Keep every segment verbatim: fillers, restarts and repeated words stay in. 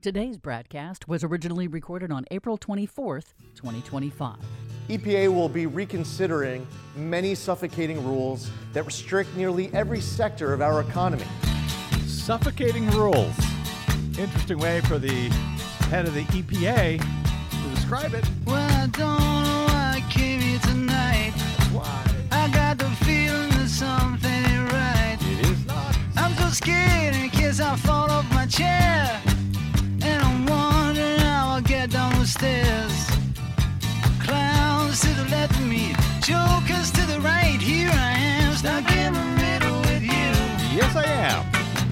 Today's broadcast was originally recorded on April twenty-fourth, twenty twenty-five. E P A will be reconsidering many suffocating rules that restrict nearly every sector of our economy. Suffocating rules. Interesting way for the head of the E P A to describe it. Well, I don't know why I came here tonight. Why? I got the feeling that something ain't right. It is not. I'm so scared in case I fall off my chair. And I'm wondering how I'll get down the stairs. Clowns to the left of me, jokers to the right. Here I am, stuck in the middle with you. Yes, I am.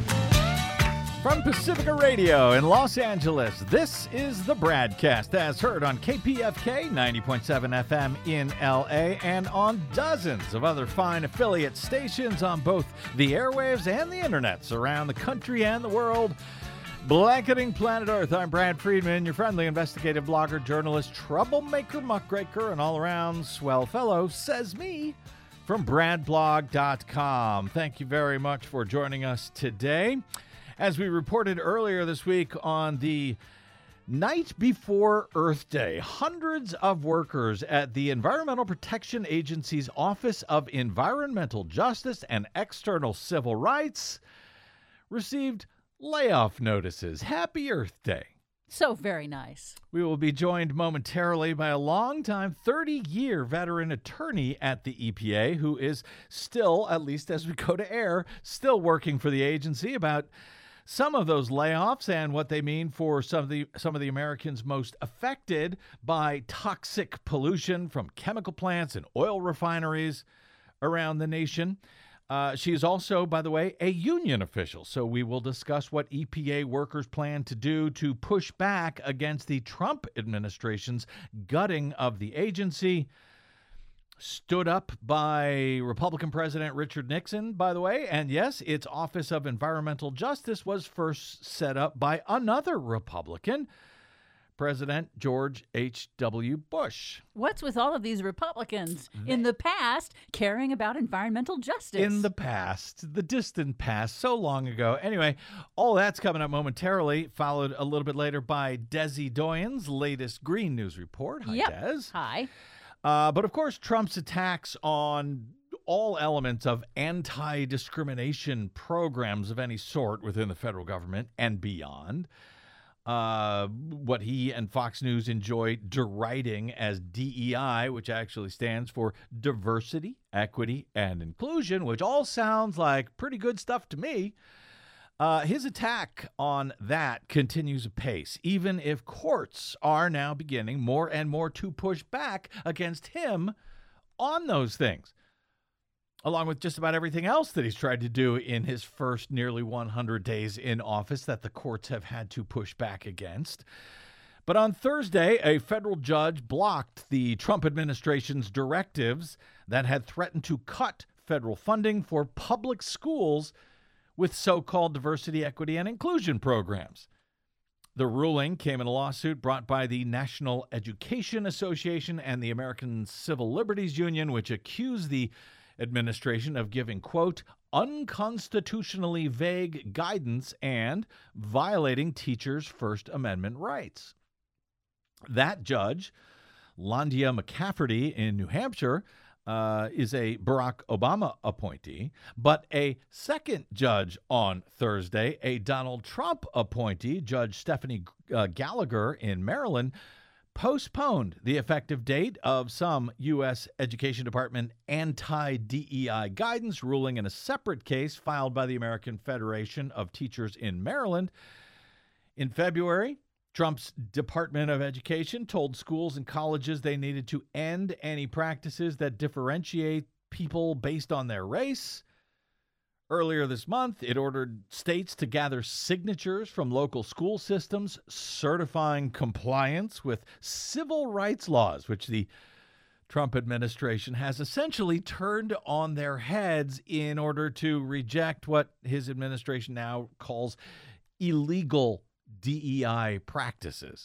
From Pacifica Radio in Los Angeles, this is the Bradcast, as heard on K P F K ninety point seven F M in L A and on dozens of other fine affiliate stations on both the airwaves and the internets around the country and the world. Blanketing planet Earth, I'm Brad Friedman, your friendly investigative blogger, journalist, troublemaker, muckraker, and all-around swell fellow, says me, from brad blog dot com. Thank you very much for joining us today. As we reported earlier this week, on the night before Earth Day, hundreds of workers at the Environmental Protection Agency's Office of Environmental Justice and External Civil Rights received layoff notices. Happy Earth Day. So very nice. We will be joined momentarily by a longtime thirty-year veteran attorney at the E P A who is still, at least as we go to air, still working for the agency, about some of those layoffs and what they mean for some of the some of the Americans most affected by toxic pollution from chemical plants and oil refineries around the nation. Uh, she is also, by the way, a union official, so we will discuss what E P A workers plan to do to push back against the Trump administration's gutting of the agency. Stood up by Republican President Richard Nixon, by the way, and yes, its Office of Environmental Justice was first set up by another Republican, President George H W. Bush. What's with all of these Republicans in the past caring about environmental justice? In the past, the distant past, so long ago. Anyway, all that's coming up momentarily, followed a little bit later by Desi Doyen's latest Green News Report. Hi, Yep. Des. Hi. Uh, but of course, Trump's attacks on all elements of anti-discrimination programs of any sort within the federal government and beyond, uh, what he and Fox News enjoy deriding as D E I, which actually stands for diversity, equity, and inclusion, which all sounds like pretty good stuff to me. Uh, his attack on that continues apace, even if courts are now beginning more and more to push back against him on those things, along with just about everything else that he's tried to do in his first nearly one hundred days in office that the courts have had to push back against. But on Thursday, a federal judge blocked the Trump administration's directives that had threatened to cut federal funding for public schools with so-called diversity, equity, and inclusion programs. The ruling came in a lawsuit brought by the National Education Association and the American Civil Liberties Union, which accused the administration of giving, quote, unconstitutionally vague guidance and violating teachers' First Amendment rights. That judge, Landia McCafferty in New Hampshire, Uh, is a Barack Obama appointee, but a second judge on Thursday, a Donald Trump appointee, Judge Stephanie uh, Gallagher in Maryland, postponed the effective date of some U S Education Department anti-D E I guidance, ruling in a separate case filed by the American Federation of Teachers in Maryland. In February, Trump's Department of Education told schools and colleges they needed to end any practices that differentiate people based on their race. Earlier this month, it ordered states to gather signatures from local school systems certifying compliance with civil rights laws, which the Trump administration has essentially turned on their heads in order to reject what his administration now calls illegal D E I practices.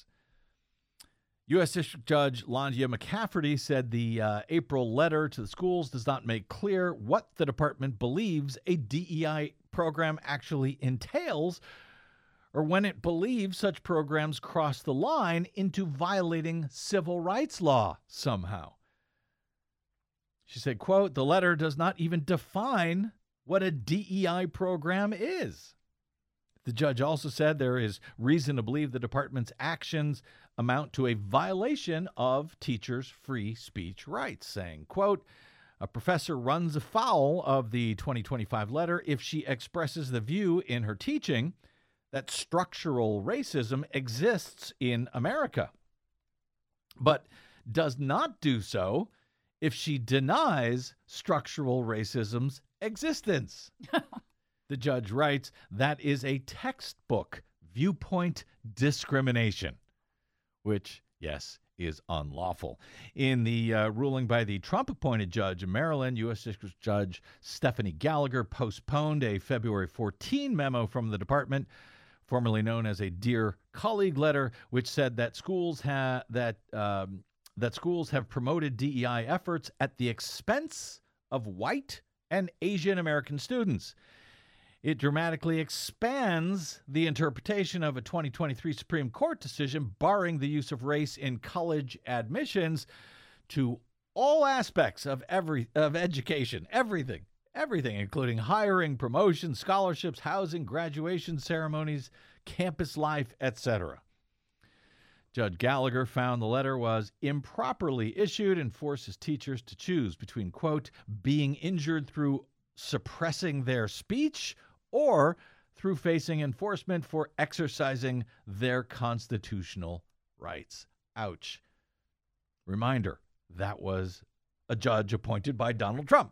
U S District Judge Landia McCafferty said the uh, April letter to the schools does not make clear what the department believes a D E I program actually entails, or when it believes such programs cross the line into violating civil rights law somehow. She said, quote, the letter does not even define what a D E I program is. The judge also said there is reason to believe the department's actions amount to a violation of teachers' free speech rights, saying, quote, a professor runs afoul of the twenty twenty-five letter if she expresses the view in her teaching that structural racism exists in America, but does not do so if she denies structural racism's existence. The judge writes, that is a textbook viewpoint discrimination, which, yes, is unlawful. In the uh, ruling by the Trump-appointed judge in Maryland, U S District Judge Stephanie Gallagher postponed a February fourteenth memo from the department, formerly known as a Dear Colleague letter, which said that schools ha- that um, that schools have promoted D E I efforts at the expense of white and Asian American students. It dramatically expands the interpretation of a twenty twenty-three Supreme Court decision barring the use of race in college admissions to all aspects of every of education, everything, everything, including hiring, promotions, scholarships, housing, graduation ceremonies, campus life, et cetera. Judge Gallagher found the letter was improperly issued and forces teachers to choose between, quote, being injured through suppressing their speech or through facing enforcement for exercising their constitutional rights. Ouch. Reminder, that was a judge appointed by Donald Trump.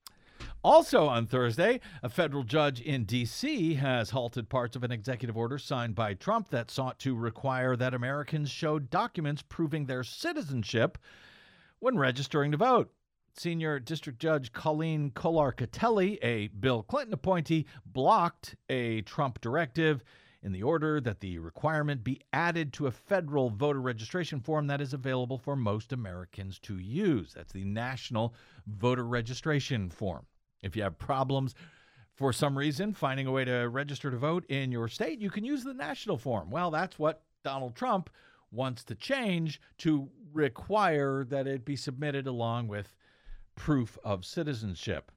Also on Thursday, a federal judge in D C has halted parts of an executive order signed by Trump that sought to require that Americans show documents proving their citizenship when registering to vote. Senior District Judge Colleen Kolar-Catelli, a Bill Clinton appointee, blocked a Trump directive in the order that the requirement be added to a federal voter registration form that is available for most Americans to use. That's the National Voter Registration Form. If you have problems for some reason finding a way to register to vote in your state, you can use the national form. Well, that's what Donald Trump wants to change to require that it be submitted along with proof of citizenship.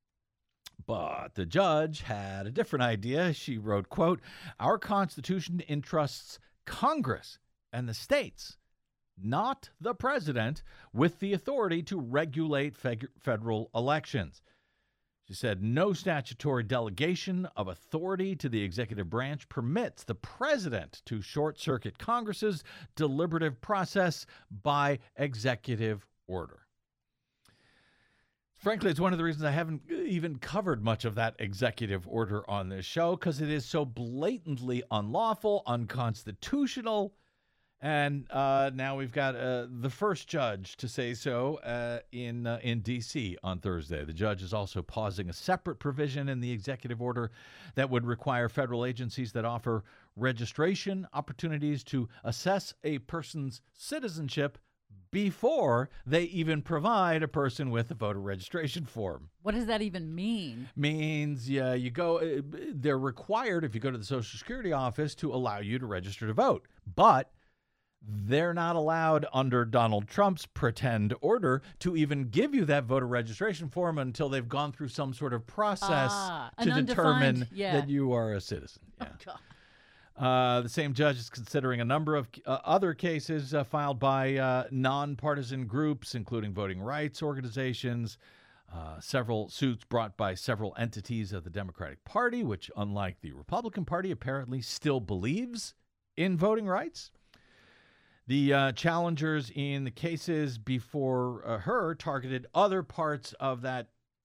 But the judge had a different idea. She wrote, quote, our Constitution entrusts Congress and the states, not the president, with the authority to regulate feg- federal elections. She said, no statutory delegation of authority to the executive branch permits the president to short-circuit Congress's deliberative process by executive order. Frankly, it's one of the reasons I haven't even covered much of that executive order on this show, because it is so blatantly unlawful, unconstitutional, and uh, now we've got uh, the first judge to say so uh, in uh, in D C on Thursday. The judge is also pausing a separate provision in the executive order that would require federal agencies that offer registration opportunities to assess a person's citizenship before they even provide a person with a voter registration form. What does that even mean? Means, yeah, you go, they're required, if you go to the Social Security office, to allow you to register to vote. But they're not allowed under Donald Trump's pretend order to even give you that voter registration form until they've gone through some sort of process Ah, to an determine undefined- yeah. that you are a citizen. Yeah. Oh, God. Uh, the same judge is considering a number of uh, other cases uh, filed by uh, nonpartisan groups, including voting rights organizations, uh, several suits brought by several entities of the Democratic Party, which, unlike the Republican Party, apparently still believes in voting rights. The uh, challengers in the cases before uh, her targeted other parts of that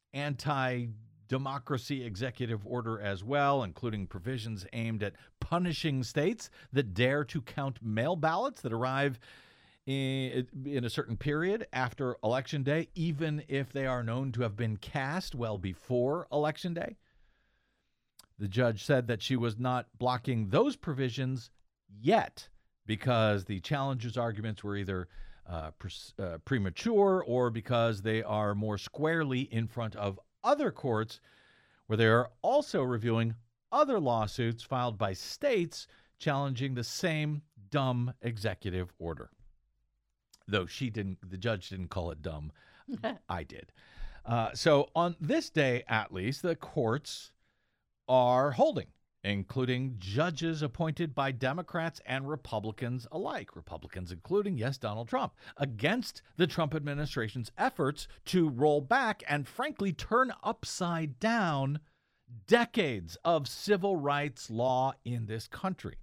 anti-democracy executive order as well, including provisions aimed at punishing states that dare to count mail ballots that arrive in, in a certain period after Election Day, even if they are known to have been cast well before Election Day. The judge said that she was not blocking those provisions yet, because the challengers' arguments were either uh, pre- uh, premature or because they are more squarely in front of other courts where they are also reviewing other lawsuits filed by states challenging the same dumb executive order. Though she didn't, the judge didn't call it dumb. I did. Uh, so on this day, at least, the courts are holding, including judges appointed by Democrats and Republicans alike. Republicans including, yes, Donald Trump, against the Trump administration's efforts to roll back and, frankly, turn upside down decades of civil rights law in this country.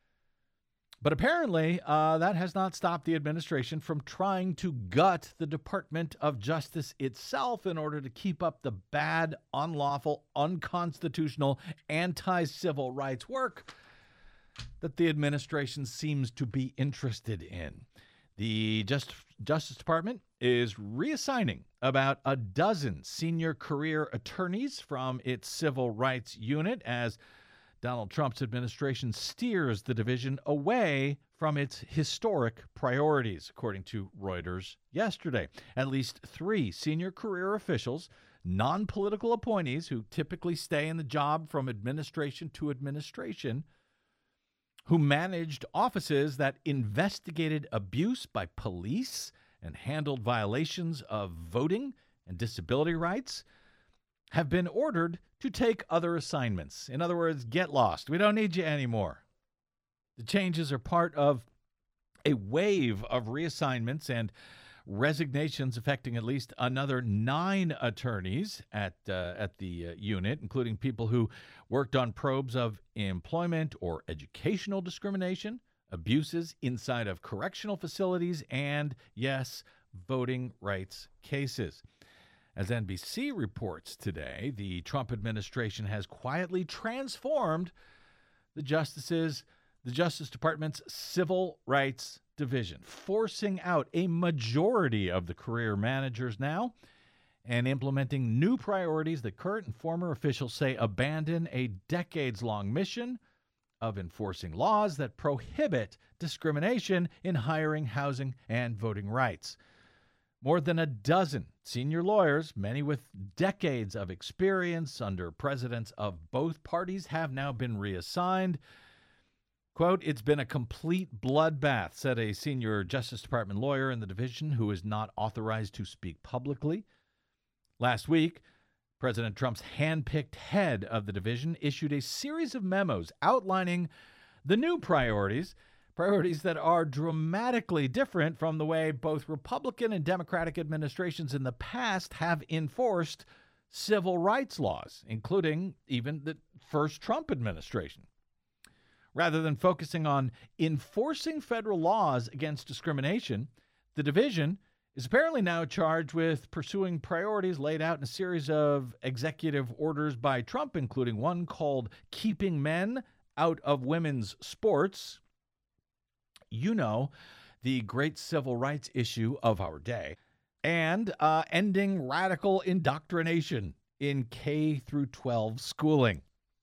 But apparently, uh, that has not stopped the administration from trying to gut the Department of Justice itself in order to keep up the bad, unlawful, unconstitutional, anti-civil rights work that the administration seems to be interested in. The Just, Justice Department is reassigning about a dozen senior career attorneys from its civil rights unit as Donald Trump's administration steers the division away from its historic priorities, according to Reuters yesterday. At least three senior career officials, non-political appointees who typically stay in the job from administration to administration, who managed offices that investigated abuse by police and handled violations of voting and disability rights, have been ordered to take other assignments. In other words, get lost. We don't need you anymore. The changes are part of a wave of reassignments and resignations affecting at least another nine attorneys at uh, at the uh, unit, including people who worked on probes of employment or educational discrimination, abuses inside of correctional facilities, and, yes, voting rights cases. As N B C reports today, the Trump administration has quietly transformed the justices, the Justice Department's Civil Rights Division, forcing out a majority of the career managers now and implementing new priorities that current and former officials say abandon a decades-long mission of enforcing laws that prohibit discrimination in hiring, housing, and voting rights. More than a dozen senior lawyers, many with decades of experience under presidents of both parties, have now been reassigned. Quote, "It's been a complete bloodbath," said a senior Justice Department lawyer in the division who is not authorized to speak publicly. Last week, President Trump's handpicked head of the division issued a series of memos outlining the new priorities, priorities that are dramatically different from the way both Republican and Democratic administrations in the past have enforced civil rights laws, including even the first Trump administration. Rather than focusing on enforcing federal laws against discrimination, the division is apparently now charged with pursuing priorities laid out in a series of executive orders by Trump, including one called Keeping Men Out of Women's Sports. You know, the great civil rights issue of our day, and uh, ending radical indoctrination in K through twelve schooling.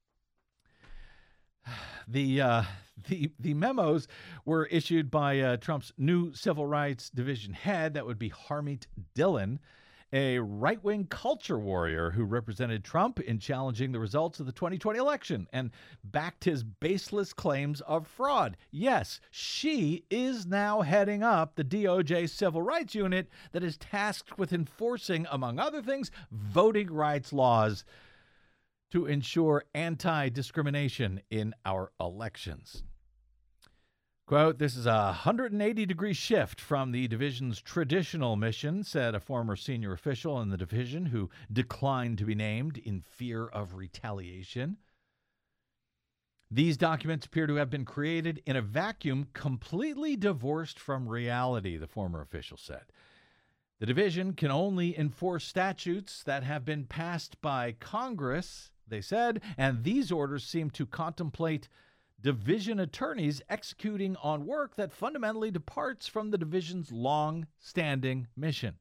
The uh, the the memos were issued by uh, Trump's new Civil Rights Division head, that would be Harmeet Dillon, a right-wing culture warrior who represented Trump in challenging the results of the twenty twenty election and backed his baseless claims of fraud. Yes, she is now heading up the D O J Civil Rights Unit that is tasked with enforcing, among other things, voting rights laws to ensure anti-discrimination in our elections. Quote, "This is a one hundred eighty degree shift from the division's traditional mission," said a former senior official in the division who declined to be named in fear of retaliation. "These documents appear to have been created in a vacuum completely divorced from reality," the former official said. "The division can only enforce statutes that have been passed by Congress," they said, "and these orders seem to contemplate division attorneys executing on work that fundamentally departs from the division's long-standing mission."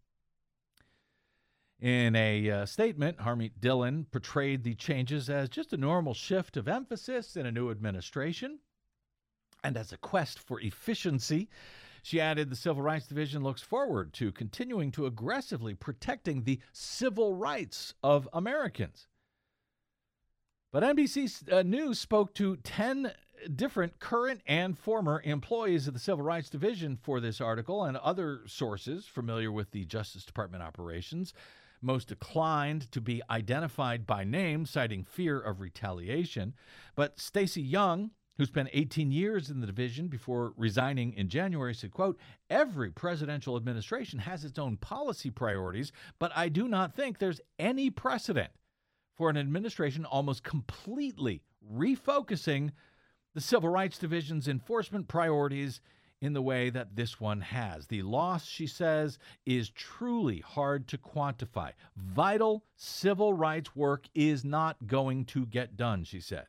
In a uh, statement, Harmeet Dillon portrayed the changes as just a normal shift of emphasis in a new administration and as a quest for efficiency. She added the Civil Rights Division looks forward to continuing to aggressively protecting the civil rights of Americans. But N B C uh, News spoke to ten different current and former employees of the Civil Rights Division for this article, and other sources familiar with the Justice Department operations. Most declined to be identified by name, citing fear of retaliation. But Stacey Young, who spent eighteen years in the division before resigning in January, said, quote, "Every presidential administration has its own policy priorities, but I do not think there's any precedent for an administration almost completely refocusing the Civil Rights Division's enforcement priorities in the way that this one has. The loss," she says, "is truly hard to quantify. Vital civil rights work is not going to get done," she said.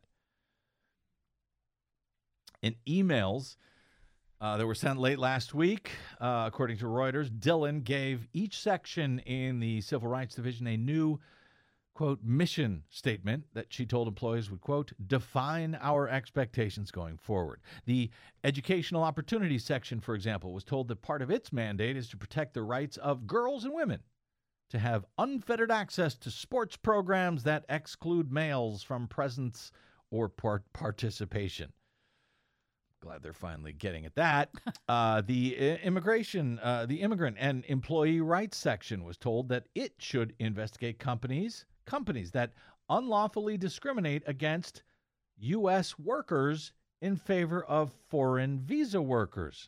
In emails uh, that were sent late last week, uh, according to Reuters, Dillon gave each section in the Civil Rights Division a new, quote, mission statement that she told employees would, quote, define our expectations going forward. The educational opportunities section, for example, was told that part of its mandate is to protect the rights of girls and women to have unfettered access to sports programs that exclude males from presence or part- participation. Glad they're finally getting at that. Uh, the immigration, uh, the immigrant and employee rights section was told that it should investigate companies companies that unlawfully discriminate against U S workers in favor of foreign visa workers.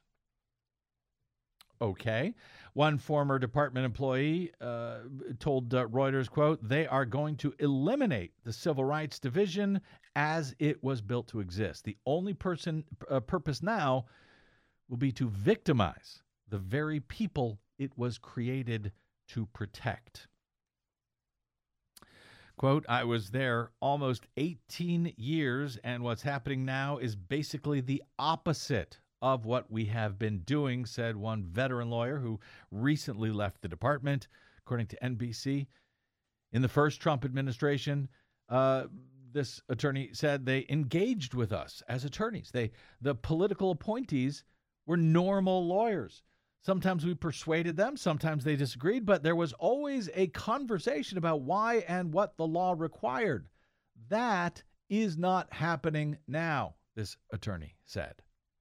Okay. One former department employee uh, told uh, Reuters, quote, "They are going to eliminate the Civil Rights Division as it was built to exist. The only person uh, purpose now will be to victimize the very people it was created to protect." Quote, "I was there almost eighteen years, and what's happening now is basically the opposite of what we have been doing," said one veteran lawyer who recently left the department, according to N B C. In the first Trump administration, uh, this attorney said they engaged with us as attorneys. They, the political appointees were normal lawyers. Sometimes we persuaded them, sometimes they disagreed, but there was always a conversation about why and what the law required. That is not happening now, this attorney said.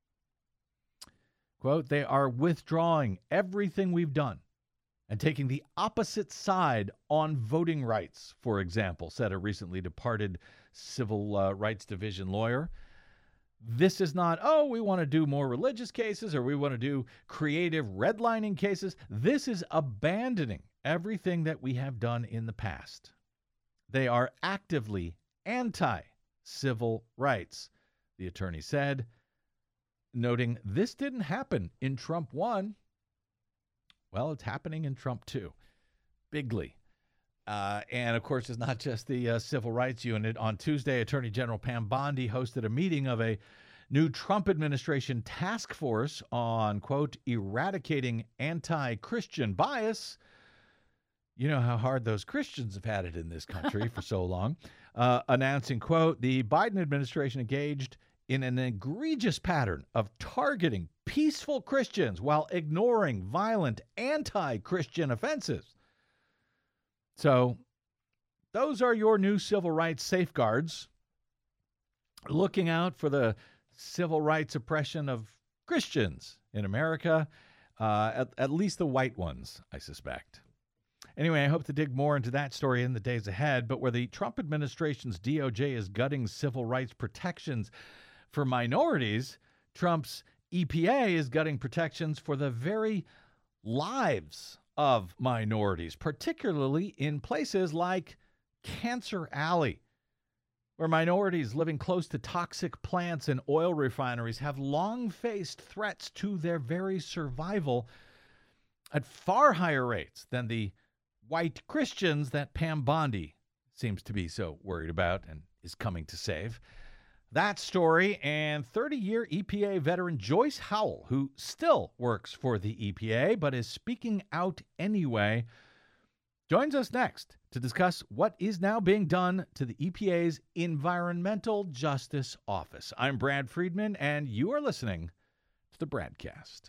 Quote, "They are withdrawing everything we've done and taking the opposite side on voting rights, for example," said a recently departed Civil uh, Rights Division lawyer. This is not, oh, we want to do more religious cases or we want to do creative redlining cases. This is abandoning everything that we have done in the past. They are actively anti-civil rights, the attorney said, noting this didn't happen in Trump one. Well, it's happening in Trump two, bigly. Uh, and, of course, it's not just the uh, Civil Rights Unit. On Tuesday, Attorney General Pam Bondi hosted a meeting of a new Trump administration task force on, quote, eradicating anti-Christian bias. You know how hard those Christians have had it in this country for so long. Uh, announcing, quote, the Biden administration engaged in an egregious pattern of targeting peaceful Christians while ignoring violent anti-Christian offenses. So those are your new civil rights safeguards, looking out for the civil rights oppression of Christians in America, uh, at, at least the white ones, I suspect. Anyway, I hope to dig more into that story in the days ahead, but where the Trump administration's D O J is gutting civil rights protections for minorities, Trump's E P A is gutting protections for the very lives of minorities, particularly in places like Cancer Alley, where minorities living close to toxic plants and oil refineries have long faced threats to their very survival at far higher rates than the white Christians that Pam Bondi seems to be so worried about and is coming to save. That story and thirty-year E P A veteran Joyce Howell, who still works for the E P A but is speaking out anyway, joins us next to discuss what is now being done to the E P A's Environmental Justice Office. I'm Brad Friedman, and you are listening to the Bradcast.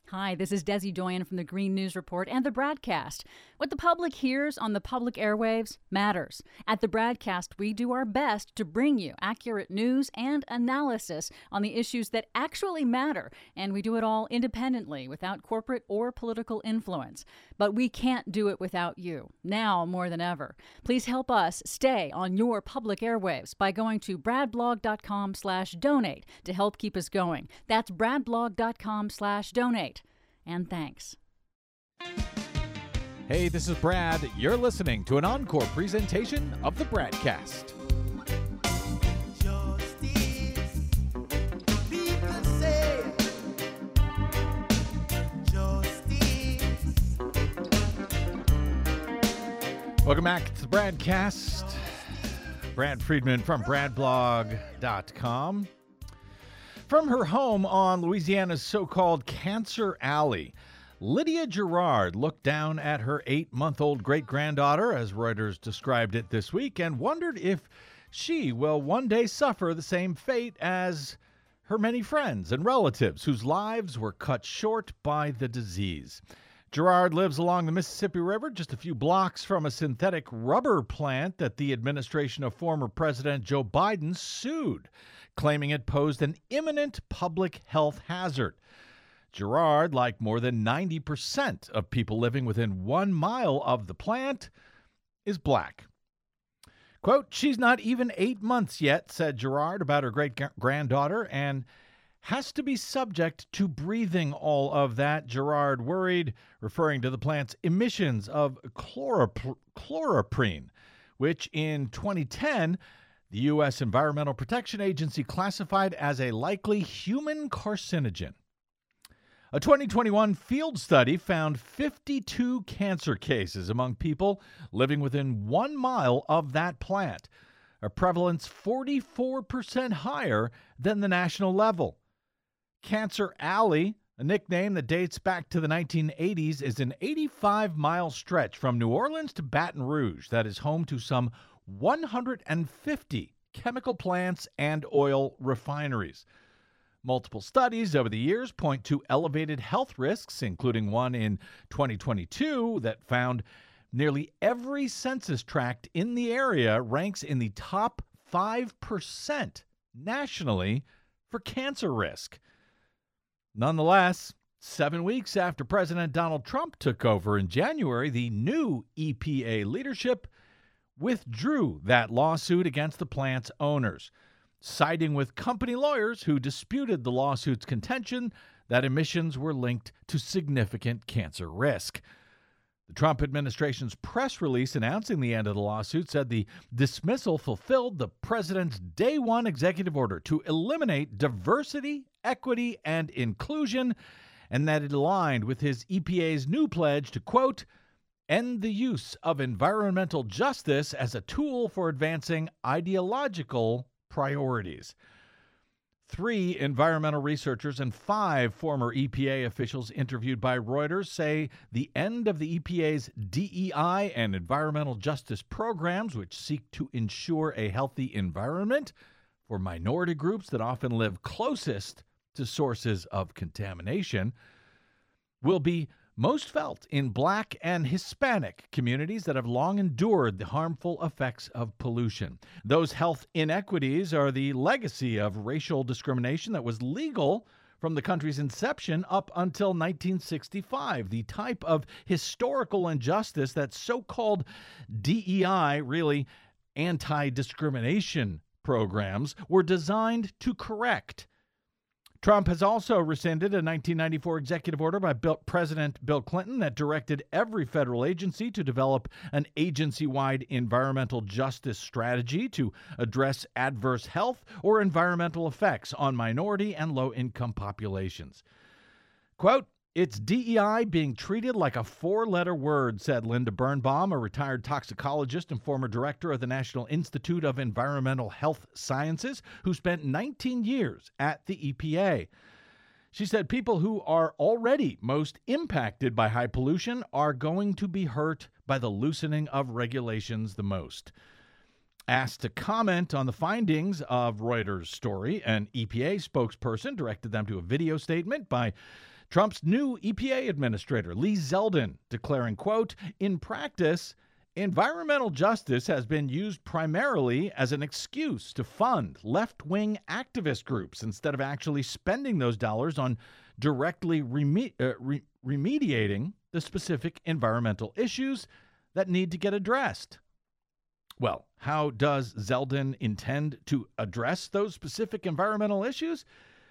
Hi, this is Desi Doyen from the Green News Report and the Bradcast. What the public hears on the public airwaves matters. At the Bradcast, we do our best to bring you accurate news and analysis on the issues that actually matter, and we do it all independently, without corporate or political influence. But we can't do it without you, now more than ever. Please help us stay on your public airwaves by going to bradblog.com slash donate to help keep us going. That's bradblog.com slash donate. And thanks. Hey, this is Brad. You're listening to an encore presentation of the Bradcast. Justice, people say, justice. Welcome back to the Bradcast. Brad Friedman from bradblog dot com. From her home on Louisiana's so-called Cancer Alley, Lydia Gerard looked down at her eight-month-old great-granddaughter, as Reuters described it this week, and wondered if she will one day suffer the same fate as her many friends and relatives whose lives were cut short by the disease. Gerard lives along the Mississippi River, just a few blocks from a synthetic rubber plant that the administration of former President Joe Biden sued, claiming it posed an imminent public health hazard. Gerard, like more than ninety percent of people living within one mile of the plant, is black. Quote, "She's not even eight months yet," said Gerard about her great-granddaughter, and has to be subject to breathing all of that, Gerard worried, referring to the plant's emissions of chlorop- chloroprene, which in twenty ten, the U S Environmental Protection Agency classified as a likely human carcinogen. A twenty twenty-one field study found fifty-two cancer cases among people living within one mile of that plant, a prevalence forty-four percent higher than the national level. Cancer Alley, a nickname that dates back to the nineteen eighties, is an eighty-five mile stretch from New Orleans to Baton Rouge that is home to some one hundred fifty chemical plants and oil refineries. Multiple studies over the years point to elevated health risks, including one in twenty twenty-two that found nearly every census tract in the area ranks in the top five percent nationally for cancer risk. Nonetheless, seven weeks after President Donald Trump took over in January, the new E P A leadership withdrew that lawsuit against the plant's owners, siding with company lawyers who disputed the lawsuit's contention that emissions were linked to significant cancer risk. The Trump administration's press release announcing the end of the lawsuit said the dismissal fulfilled the president's day one executive order to eliminate diversity, equity, and inclusion, and that it aligned with his E P A's new pledge to, quote, end the use of environmental justice as a tool for advancing ideological priorities. Three environmental researchers and five former E P A officials interviewed by Reuters say the end of the E P A's D E I and environmental justice programs, which seek to ensure a healthy environment for minority groups that often live closest to sources of contamination, will be most felt in Black and Hispanic communities that have long endured the harmful effects of pollution. Those health inequities are the legacy of racial discrimination that was legal from the country's inception up until nineteen sixty-five, the type of historical injustice that so-called D E I, really anti-discrimination programs, were designed to correct. Trump has also rescinded a nineteen ninety-four executive order by Bill, President Bill Clinton that directed every federal agency to develop an agency-wide environmental justice strategy to address adverse health or environmental effects on minority and low-income populations. Quote, it's D E I being treated like a four-letter word, said Linda Birnbaum, a retired toxicologist and former director of the National Institute of Environmental Health Sciences, who spent nineteen years at the E P A. She said people who are already most impacted by high pollution are going to be hurt by the loosening of regulations the most. Asked to comment on the findings of Reuters' story, an E P A spokesperson directed them to a video statement by Trump's new E P A administrator, Lee Zeldin, declaring, quote, in practice, environmental justice has been used primarily as an excuse to fund left-wing activist groups instead of actually spending those dollars on directly reme- uh, re- remediating the specific environmental issues that need to get addressed. Well, how does Zeldin intend to address those specific environmental issues?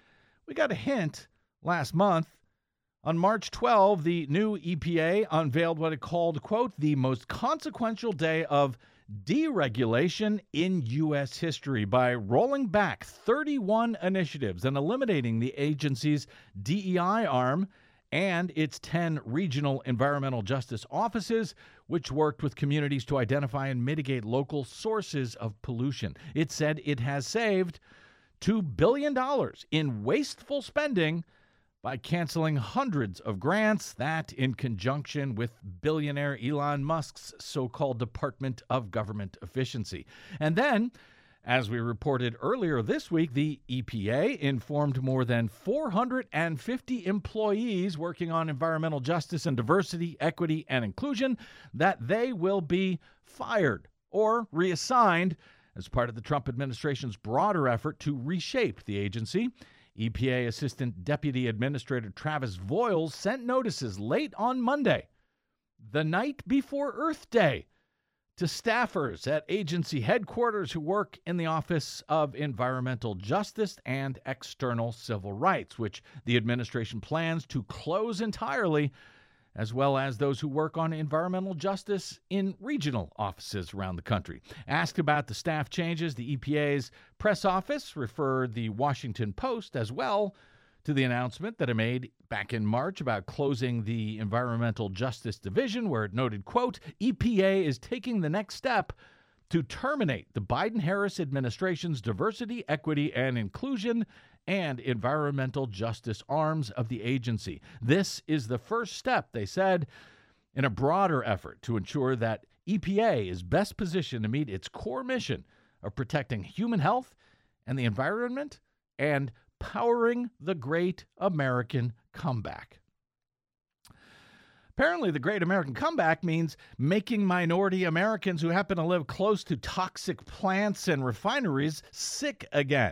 We got a hint last month. On March twelfth, the new E P A unveiled what it called, quote, the most consequential day of deregulation in U S history by rolling back thirty-one initiatives and eliminating the agency's D E I arm and its ten regional environmental justice offices, which worked with communities to identify and mitigate local sources of pollution. It said it has saved two billion dollars in wasteful spending by canceling hundreds of grants, that in conjunction with billionaire Elon Musk's so-called Department of Government Efficiency. And then, as we reported earlier this week, the E P A informed more than four hundred fifty employees working on environmental justice and diversity, equity, and inclusion that they will be fired or reassigned as part of the Trump administration's broader effort to reshape the agency. E P A Assistant Deputy Administrator Travis Voiles sent notices late on Monday, the night before Earth Day, to staffers at agency headquarters who work in the Office of Environmental Justice and External Civil Rights, which the administration plans to close entirely, as well as those who work on environmental justice in regional offices around the country. Asked about the staff changes, the E P A's press office referred the Washington Post as well to the announcement that it made back in March about closing the Environmental Justice Division, where it noted, quote, E P A is taking the next step to terminate the Biden-Harris administration's diversity, equity, and inclusion and environmental justice arms of the agency. This is the first step, they said, in a broader effort to ensure that E P A is best positioned to meet its core mission of protecting human health and the environment and powering the great American comeback. Apparently, the great American comeback means making minority Americans who happen to live close to toxic plants and refineries sick again,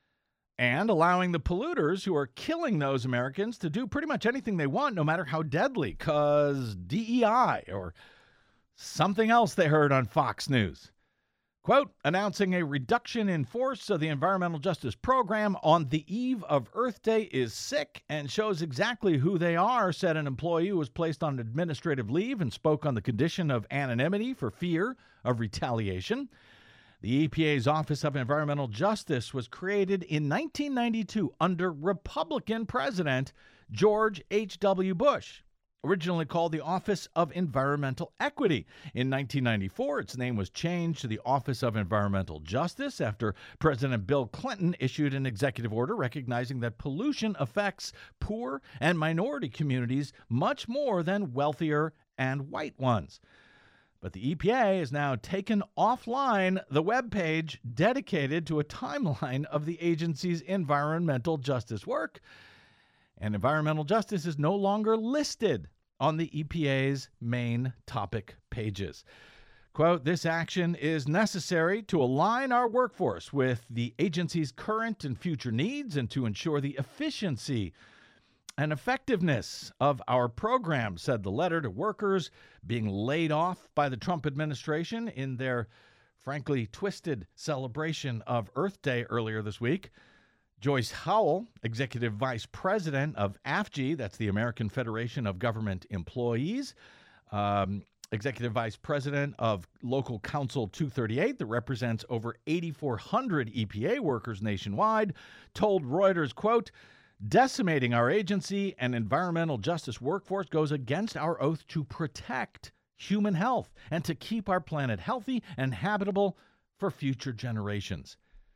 and allowing the polluters who are killing those Americans to do pretty much anything they want, no matter how deadly, because D E I or something else they heard on Fox News. Quote, announcing a reduction in force of the environmental justice program on the eve of Earth Day is sick and shows exactly who they are, said an employee who was placed on administrative leave and spoke on the condition of anonymity for fear of retaliation. The E P A's Office of Environmental Justice was created in nineteen ninety-two under Republican President George H W. Bush, originally called the Office of Environmental Equity. In nineteen ninety-four, its name was changed to the Office of Environmental Justice after President Bill Clinton issued an executive order recognizing that pollution affects poor and minority communities much more than wealthier and white ones. But the E P A has now taken offline the webpage dedicated to a timeline of the agency's environmental justice work, and environmental justice is no longer listed on the E P A's main topic pages. Quote, this action is necessary to align our workforce with the agency's current and future needs and to ensure the efficiency and effectiveness of our program, said the letter to workers being laid off by the Trump administration in their frankly twisted celebration of Earth Day earlier this week. Joyce Howell, Executive Vice President of A F G E, that's the American Federation of Government Employees, um, Executive Vice President of Local Council two thirty-eight, that represents over eighty-four hundred E P A workers nationwide, told Reuters, quote, decimating our agency and environmental justice workforce goes against our oath to protect human health and to keep our planet healthy and habitable for future generations.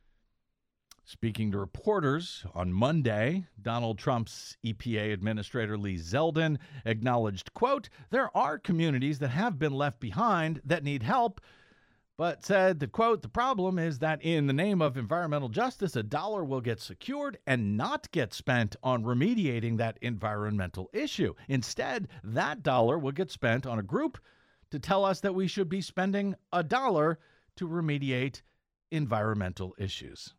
Speaking to reporters on Monday, Donald Trump's E P A Administrator Lee Zeldin acknowledged, quote, there are communities that have been left behind that need help, but said that, quote, the problem is that in the name of environmental justice, a dollar will get secured and not get spent on remediating that environmental issue. Instead, that dollar will get spent on a group to tell us that we should be spending a dollar to remediate environmental issues.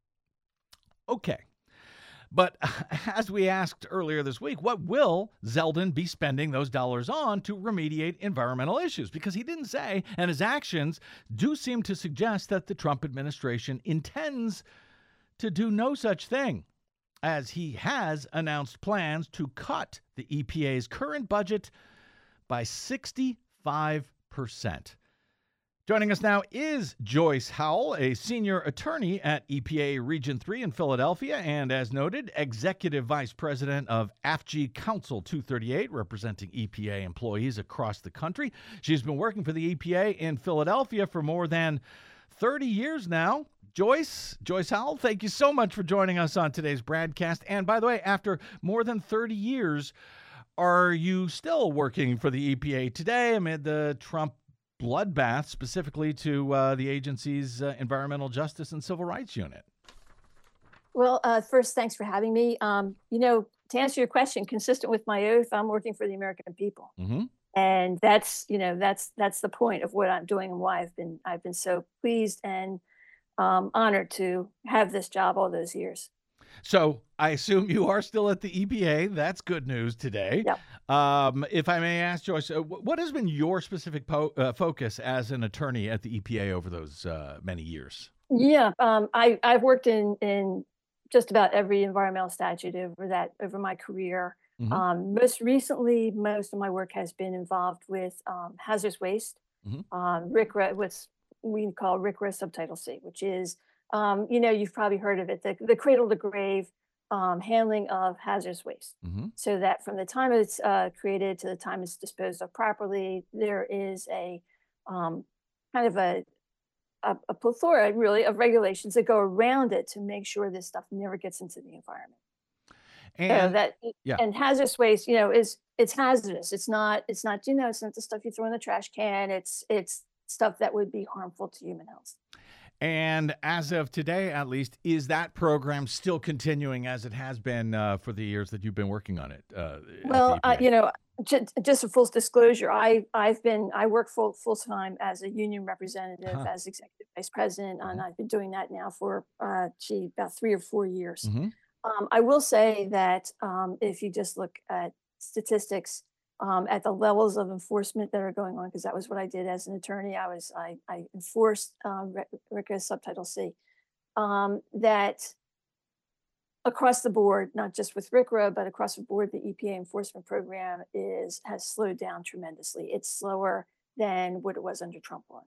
Okay. But as we asked earlier this week, what will Zeldin be spending those dollars on to remediate environmental issues? Because he didn't say, and his actions do seem to suggest that the Trump administration intends to do no such thing, as he has announced plans to cut the E P A's current budget by sixty-five percent. Joining us now is Joyce Howell, a senior attorney at E P A Region three in Philadelphia, and as noted, Executive Vice President of A F G Council two thirty-eight, representing E P A employees across the country. She's been working for the E P A in Philadelphia for more than thirty years now. Joyce, Joyce Howell, thank you so much for joining us on today's broadcast. And by the way, after more than thirty years, are you still working for the E P A today amid the Trump bloodbath, specifically to uh, the agency's uh, Environmental Justice and Civil Rights Unit? Well, uh, first, thanks for having me. Um, you know, to answer your question, consistent with my oath, I'm working for the American people, Mm-hmm. and that's you know that's that's the point of what I'm doing and why I've been I've been so pleased and um, honored to have this job all those years. So I assume you are still at the E P A. That's good news today. Yep. Um, if I may ask, Joyce, uh, wh- what has been your specific po- uh, focus as an attorney at the E P A over those uh, many years? Yeah, um, I I've worked in in just about every environmental statute over that over my career. Mhm. Um, most recently, most of my work has been involved with um, hazardous waste, Mhm. um, R C R A, what's we call R C R A Subtitle C, which is um, you know you've probably heard of it, the the cradle to grave um, handling of hazardous waste. Mhm. So that from the time it's uh, created to the time it's disposed of properly, there is a um, kind of a a, a plethora really of regulations that go around it to make sure this stuff never gets into the environment. So And that yeah. and hazardous waste, you know, is it's hazardous. It's not it's not you know it's not the stuff you throw in the trash can. It's it's stuff that would be harmful to human health. And as of today, at least, is that program still continuing as it has been uh, for the years that you've been working on it? Uh, at Well, the uh, E P A? you know, just, just a full disclosure, I I've been I work full full time as a union representative, Uh-huh. as executive vice president, and Mhm. I've been doing that now for uh, gee about three or four years. Mhm. Um, I will say that um, if you just look at statistics um, at the levels of enforcement that are going on, because that was what I did as an attorney. I was I, I enforced um, R C R A Subtitle C. Um, that across the board, not just with R C R A, but across the board, the E P A enforcement program is has slowed down tremendously. It's slower than what it was under Trump one.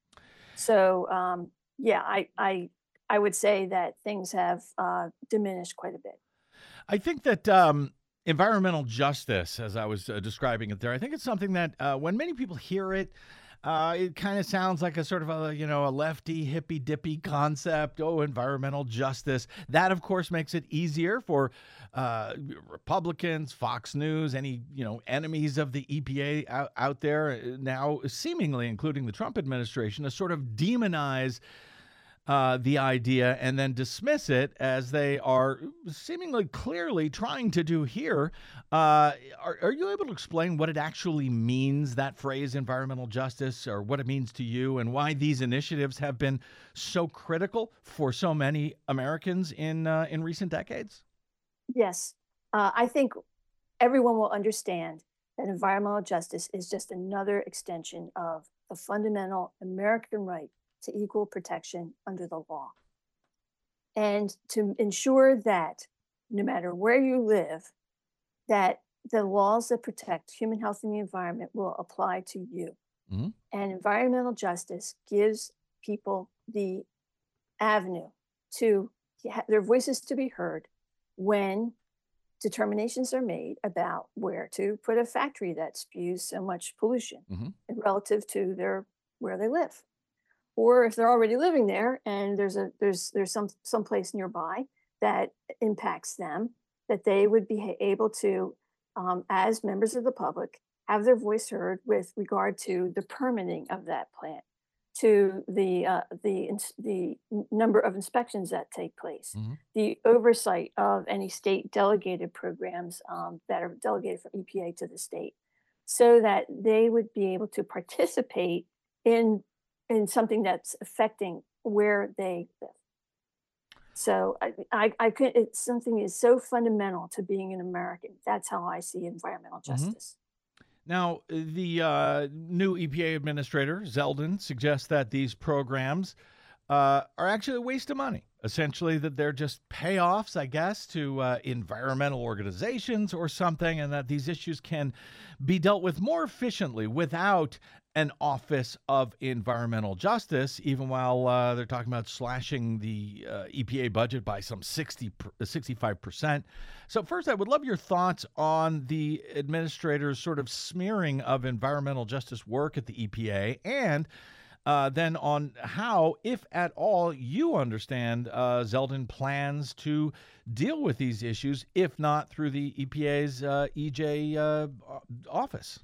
So um, yeah, I I I would say that things have uh, diminished quite a bit. I think that um, environmental justice, as I was uh, describing it there, I think it's something that uh, when many people hear it, uh, it kind of sounds like a sort of a, you know, a lefty, hippy dippy concept. Oh, environmental justice. That, of course, makes it easier for uh, Republicans, Fox News, any, you know, enemies of the E P A out, out there now, seemingly including the Trump administration, to sort of demonize Uh, the idea and then dismiss it, as they are seemingly clearly trying to do here. Uh, are, are you able to explain what it actually means, that phrase environmental justice, or what it means to you, and why these initiatives have been so critical for so many Americans in uh, in recent decades? Yes, uh, I think everyone will understand that environmental justice is just another extension of the fundamental American right to equal protection under the law. And to ensure that no matter where you live, that the laws that protect human health and the environment will apply to you. Mhm. And environmental justice gives people the avenue to ha- their voices to be heard when determinations are made about where to put a factory that spews so much pollution Mhm. relative to their where they live. Or if they're already living there and there's a there's there's some some place nearby that impacts them, that they would be ha- able to, um, as members of the public, have their voice heard with regard to the permitting of that plant. to the uh, the ins- the n- number of inspections that take place, Mhm. the oversight of any state delegated programs um, that are delegated from E P A to the state, so that they would be able to participate in in something that's affecting where they live. So I, I, I could. It's something is so fundamental to being an American. That's how I see environmental Mhm. justice. Now, the uh, new E P A administrator, Zeldin, suggests that these programs uh, are actually a waste of money. Essentially, that they're just payoffs, I guess, to uh, environmental organizations or something, and that these issues can be dealt with more efficiently without an Office of Environmental Justice, even while uh, they're talking about slashing the uh, E P A budget by some sixty, sixty-five percent. So first, I would love your thoughts on the administrator's sort of smearing of environmental justice work at the E P A, and uh, then on how, if at all, you understand uh, Zeldin plans to deal with these issues, if not through the E P A's uh, E J uh, office.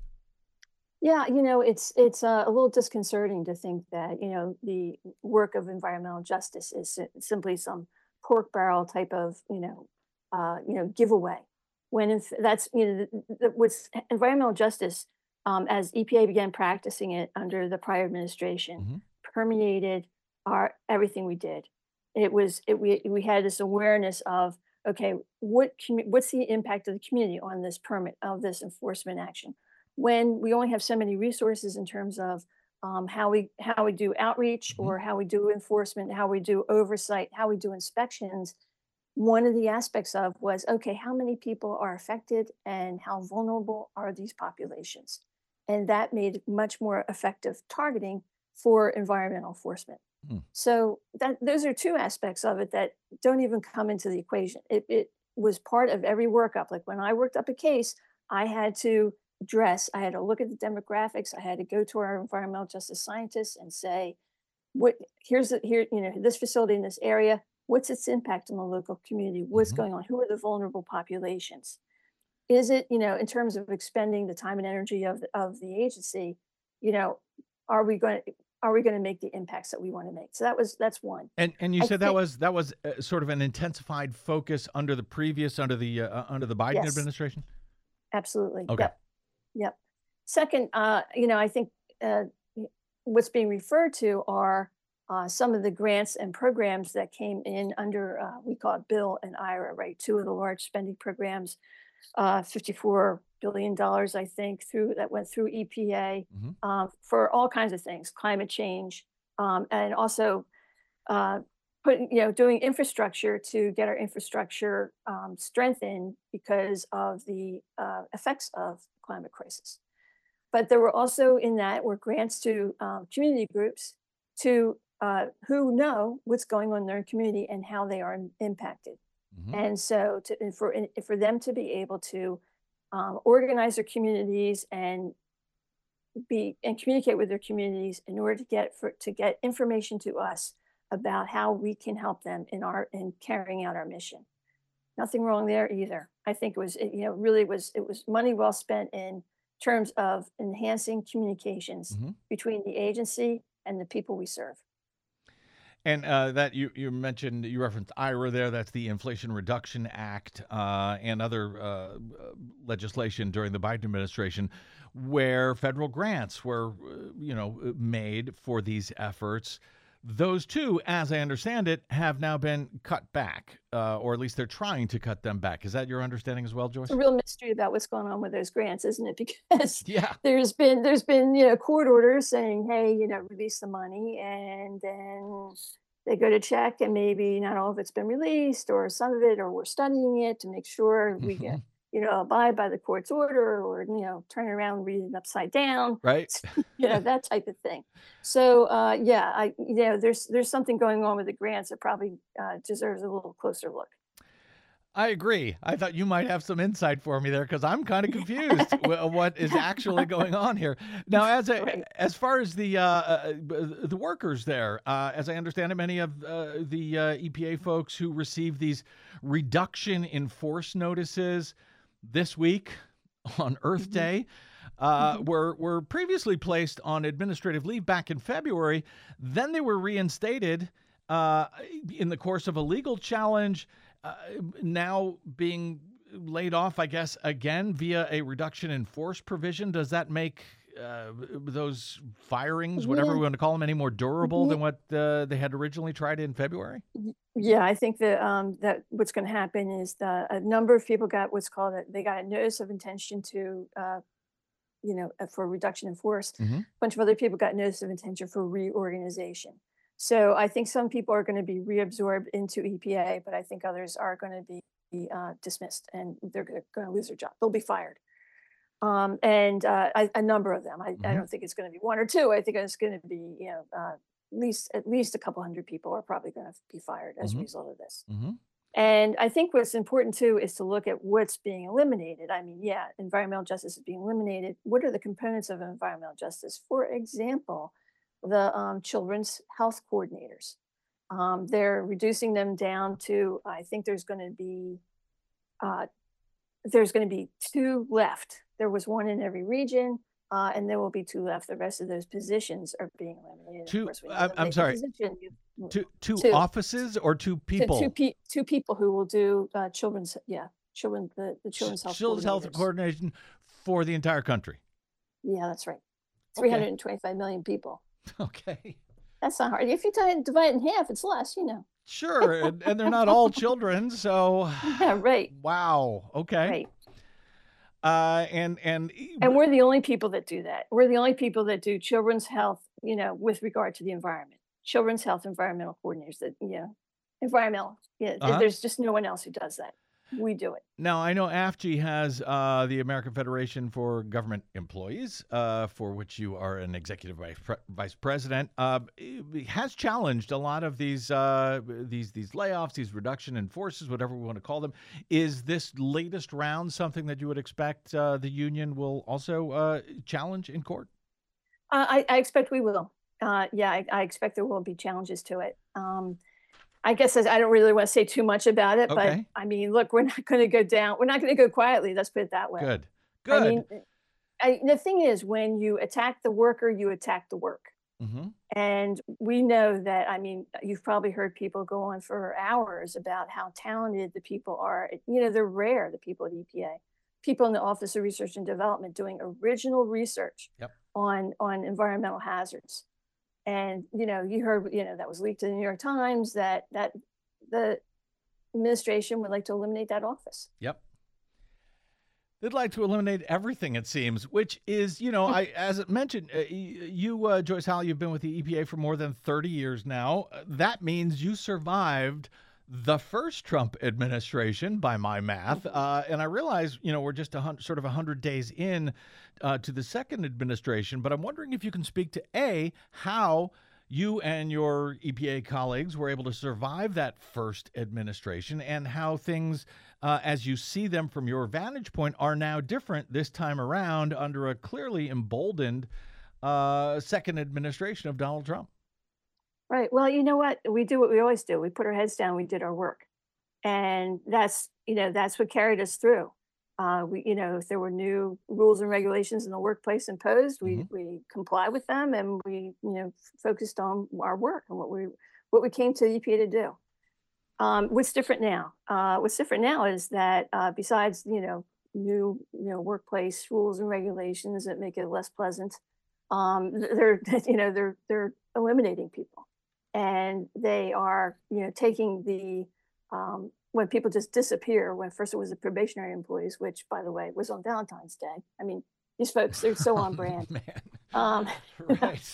Yeah, you know, it's it's uh, a little disconcerting to think that, you know, the work of environmental justice is si- simply some pork barrel type of, you know, uh, you know, giveaway. When if that's, you know, the, the, what's environmental justice, um, as E P A began practicing it under the prior administration, Mhm. permeated our everything we did. It was it, we we had this awareness of, okay, what commu- what's the impact of the community on this permit of this enforcement action, when we only have so many resources in terms of um, how we how we do outreach Mhm. or how we do enforcement, how we do oversight, how we do inspections. One of the aspects of was, okay, how many people are affected and how vulnerable are these populations, and that made much more effective targeting for environmental enforcement. Hmm. So that those are two aspects of it that don't even come into the equation. It, it was part of every workup. Like when I worked up a case, I had to address, I had to look at the demographics. I had to go to our environmental justice scientists and say, what here's the here, you know, this facility in this area, what's its impact on the local community? What's Mhm. going on? Who are the vulnerable populations? Is it, you know, in terms of expending the time and energy of the, of the agency, you know, are we going to are we going to make the impacts that we want to make? So that was that's one. And and you I said that think was that was uh, sort of an intensified focus under the previous under the uh, uh, under the Biden yes, administration. absolutely. Okay. Yep. Yep. Second, uh, you know, I think uh, y- what's being referred to are uh, some of the grants and programs that came in under, uh, we call it Bill and I R A, right? Two of the large spending programs, uh, fifty-four billion dollars, I think, through that went through E P A Mhm. um, for all kinds of things, climate change, um, and also uh, putting, you know, doing infrastructure to get our infrastructure um, strengthened because of the uh, effects of climate crisis. But there were also in that were grants to um, community groups to uh, who know what's going on in their community and how they are im- impacted. Mhm. And so to, and for and for them to be able to um, organize their communities and be and communicate with their communities in order to get for to get information to us about how we can help them in our in carrying out our mission. Nothing wrong there either. I think it was it, you know really was it was money well spent in terms of enhancing communications Mhm. between the agency and the people we serve. And uh, that you you mentioned you referenced I R A there. That's the Inflation Reduction Act uh, and other uh, uh, legislation during the Biden administration, where federal grants were uh, you know made for these efforts. Those two, as I understand it, have now been cut back, uh, or at least they're trying to cut them back. Is that your understanding as well, It's Joyce? a real mystery about what's going on with those grants, isn't it? Because Yeah. there's been there's been you know court orders saying, hey, you know, release the money, and then they go to check, and maybe not all of it's been released, or some of it, or we're studying it to make sure we get you know abide by the court's order, or you know turn around and read it upside down, Right. you know that type of thing. So uh, yeah, I you know there's there's something going on with the grants that probably uh, deserves a little closer look. I agree. I thought you might have some insight for me there because I'm kind of confused wh- what is actually going on here. Now, as a, Right. as far as the uh, uh, b- the workers there, uh, as I understand it, many of uh, the uh, E P A folks who received these reduction in force notices this week on Earth Mhm. Day, uh, were were previously placed on administrative leave back in February. Then they were reinstated uh, in the course of a legal challenge, uh, now being laid off, I guess, again via a reduction in force provision. Does that make uh, those firings, whatever Yeah. we want to call them, any more durable Yeah. than what uh, they had originally tried in February? Yeah, I think that um, that what's going to happen is the, a number of people got what's called a, they got a notice of intention to, uh, you know, uh, for reduction in force. Mhm. A bunch of other people got notice of intention for reorganization. So I think some people are going to be reabsorbed into E P A, but I think others are going to be uh, dismissed and they're going to lose their job. They'll be fired. Um, and uh, I, a number of them. I, I Mhm. don't think it's going to be one or two. I think it's going to be, you know, uh, at least at least a couple hundred people are probably going to be fired as Mhm. a result of this. Mm-hmm. And I think what's important too is to look at what's being eliminated. I mean, yeah, environmental justice is being eliminated. What are the components of environmental justice? For example, the um, children's health coordinators. Um, they're reducing them down to, I think there's going to be, uh, there's going to be two left. There was one in every region, uh, and there will be two left. The rest of those positions are being eliminated. Of Two- course, when you I'm- I'm eliminate the sorry. position, you- Two, two Two. offices or two so people? two, pe- two people who will do uh, children's, yeah, children, the, the children's health Children's health coordinators. coordination for the entire country. Yeah, that's right. Okay. three hundred twenty-five million people. Okay. That's not hard. If you divide divide it in half, it's less, you know. Sure. and, and they're not all children. So, Yeah, right, wow. Okay. right. Uh, and, and, And we're the only people that do that. We're the only people that do children's health, you know, with regard to the environment. Children's health environmental coordinators that, you know, environmental. Yeah, th- Uh-huh. there's just no one else who does that. We do it. now I know A F G has uh, the American Federation for Government Employees, uh, for which you are an executive vice, pre- vice president, uh, it has challenged a lot of these uh, these these layoffs, these reduction in forces, whatever we want to call them. Is this latest round something that you would expect uh, the union will also uh, challenge in court? Uh, I, I expect we will. Uh, yeah, I, I expect there will be challenges to it. Um, I guess I don't really want to say too much about it, but Okay. I mean, look, we're not going to go down. We're not going to go quietly. Let's put it that way. Good. I Good. mean, I, the thing is, when you attack the worker, you attack the work. hmm And we know that, I mean, you've probably heard people go on for hours about how talented the people are. You know, they're rare, the people at E P A, people in the Office of Research and Development doing original research Yep. on, on environmental hazards. And, you know, you heard, you know, that was leaked to the New York Times that, that the administration would like to eliminate that office. Yep. They'd like to eliminate everything, it seems, which is, you know, I as mentioned, uh, y- you, uh, Joyce Howell, you've been with the E P A for more than thirty years now. Uh, That means you survived the first Trump administration, by my math. Uh, and I realize, you know, we're just a hun- sort of one hundred days in uh, to the second administration, but I'm wondering if you can speak to, A, how you and your E P A colleagues were able to survive that first administration, and how things, uh, as you see them from your vantage point, are now different this time around under a clearly emboldened uh, second administration of Donald Trump. Right. Well, you know what? We do what we always do. We put our heads down, we did our work. And that's, you know, that's what carried us through. Uh, we, you know, if there were new rules and regulations in the workplace imposed, we, Mhm. we comply with them, and we, you know, f- focused on our work and what we, what we came to the E P A to do. Um, what's different now? Uh, what's different now is that uh, besides, you know, new, you know, workplace rules and regulations that make it less pleasant, um, th- they're, you know, they're, they're eliminating people. And they are, you know, taking the, um, when people just disappear, when first it was the probationary employees, which, by the way, was on Valentine's Day. I mean, these folks, they're so on brand. Man. Um, Right.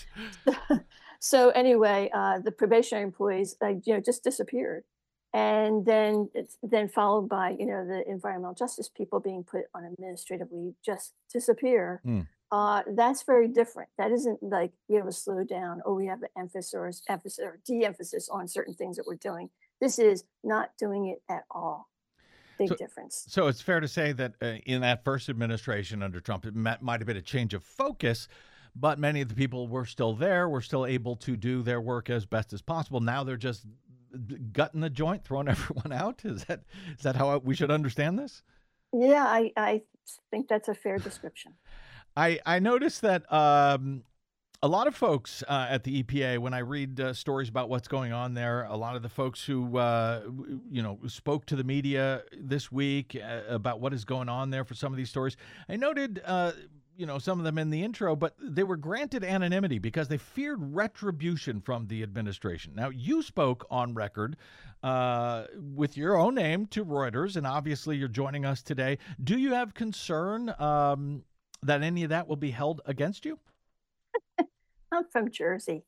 so anyway, uh, the probationary employees, uh, you know, just disappeared. And then it's then followed by, you know, the environmental justice people being put on administrative leave, just disappear. Mm. Uh, that's very different. That isn't like we have a slow down or we have an emphasis or emphasis or de-emphasis on certain things that we're doing. This is not doing it at all. Big So- difference. So it's fair to say that uh, in that first administration under Trump, it might, might have been a change of focus, but many of the people were still there, were still able to do their work as best as possible. Now they're just gutting the joint, throwing everyone out. Is that is that how we should understand this? Yeah, I, I think that's a fair description. I, I noticed that um, a lot of folks uh, at the E P A, when I read uh, stories about what's going on there, a lot of the folks who, uh, you know, spoke to the media this week uh, about what is going on there for some of these stories, I noted, uh, you know, some of them in the intro, but they were granted anonymity because they feared retribution from the administration. Now, you spoke on record uh, with your own name to Reuters, and obviously you're joining us today. Do you have concern um, that any of that will be held against you? I'm from Jersey.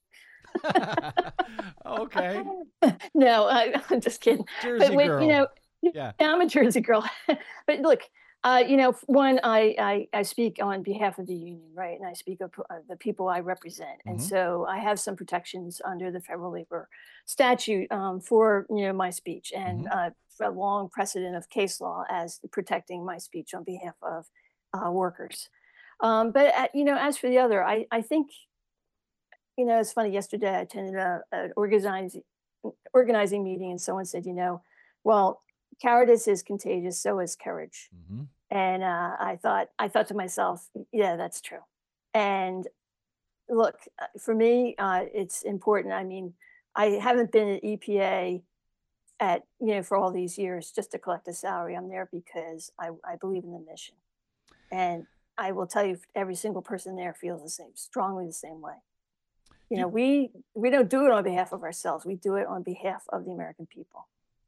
Okay. No, I, I'm just kidding. Jersey but wait, girl. you know, Yeah. I'm a Jersey girl. But look, uh, you know, one, I, I I speak on behalf of the union, right? And I speak of uh, the people I represent, and Mhm. so I have some protections under the federal labor statute um, for you know my speech, and Mhm. uh, for a long precedent of case law as protecting my speech on behalf of uh, workers. Um, but uh, you know, as for the other, I I think. You know, it's funny. Yesterday, I attended a, an organizing organizing meeting, and someone said, "You know, well, cowardice is contagious, so is courage." Mhm. And uh, I thought, I thought to myself, "Yeah, that's true." And look, uh, for me, uh, it's important. I mean, I haven't been at E P A at you know for all these years just to collect a salary. I'm there because I, I believe in the mission, and I will tell you, every single person there feels the same, strongly the same way. You know, Do- we we don't do it on behalf of ourselves. We do it on behalf of the American people.